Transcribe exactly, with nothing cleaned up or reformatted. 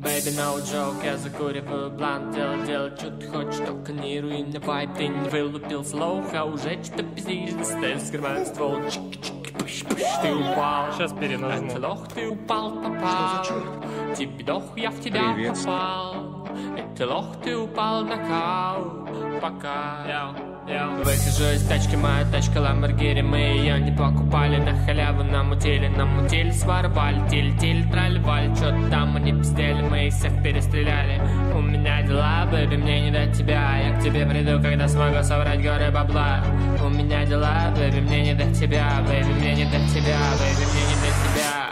Baby, no joke, я закуриваю блант. Дело, дело, что ты хочешь, только не руин вайп. Ты не вылупился лох, а уже что-то пиздишь. Достаешь, скрываю ствол, чик-чик, пыш-пыш, ты упал. Сейчас перенажму. Это лох, ты упал, попал. Тебе дох, я в тебя Привет. попал. Это лох, ты упал, нокаут. Пока, я... Выхожу из тачки, моя тачка Lamborghini. Мы ее не покупали, на халяву намутили. Намутили, своровали, тиль-тиль, траль-валь. Чё-то там они пиздели, мы их всех перестреляли. У меня дела, бэби, мне не до тебя. Я к тебе приду, когда смогу собрать горы бабла. У меня дела, бэби, мне не до тебя. Бэби, мне не до тебя, бэби, мне не до тебя.